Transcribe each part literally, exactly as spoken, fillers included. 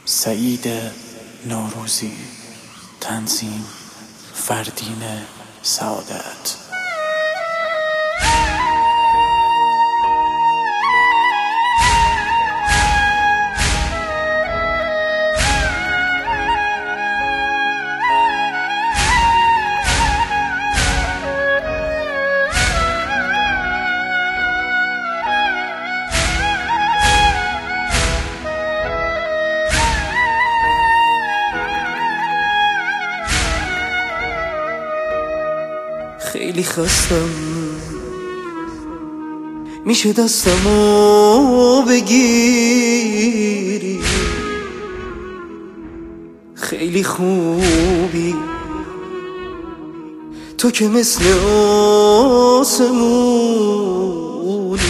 سعید نوروزی. تنظیم فردین سعادت. خیلی خستم، میشه دستمو بگیری؟ خیلی خوبی تو که مثل آسمونی،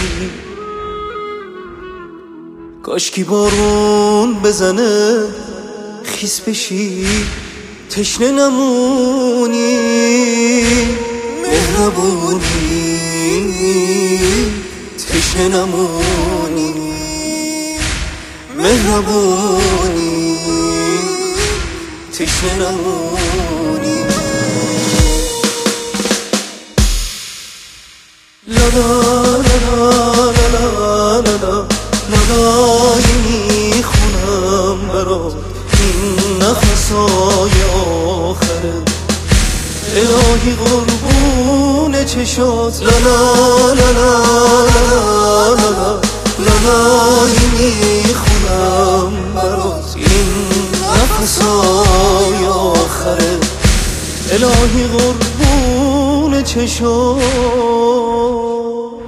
کاشکی بارون بزنه خیس بشی تشنه نمونی. مهربونی تشنه نمونی، مهربونی تشنه نمونی. لا لا لا لا لا لا لا لا میخونم برات این نفسای آخره. الهی قربون چشات لا لا لا لا لا لا لا لا میخونم برات این نفسای آخره. الهی قربون چشات.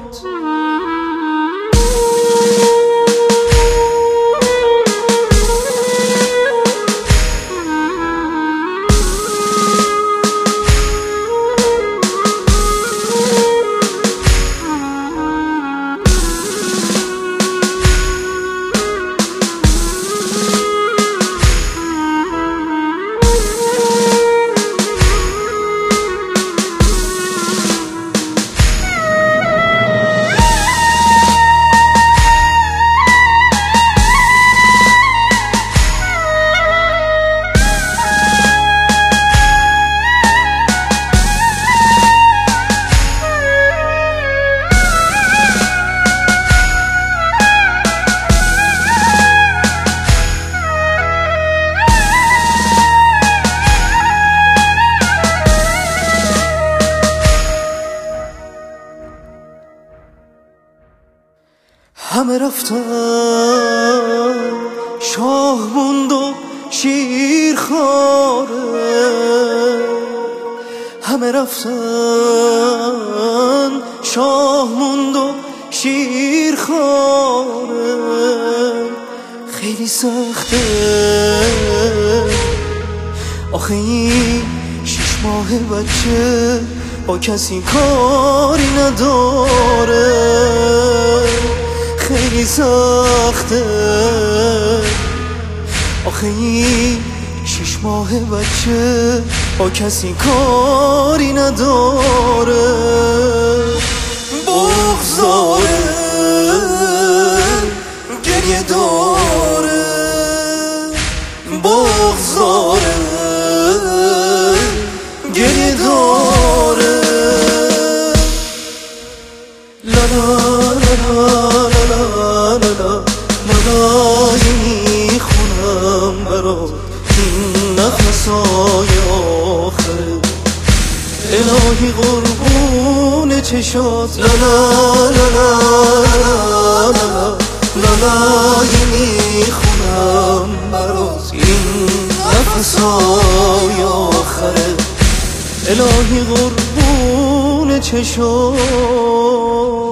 همه رفتن شاه موند و شیر خواره، همه رفتن شاه موند و شیر خواره. خیلی سخته آخه این شش ماه بچه با کسی کاری نداره. خیلی سخته آخه این شش ماه بچه با کسی کاری نداره. بغضاره گریه داره، بغضاره گریه داره. لا لا لا لا لالایی میخونم برات این نفسای آخره. الهی قربون چشات لا لا لا لا لالایی میخونم برات این نفسای آخره. الهی قربون چشات.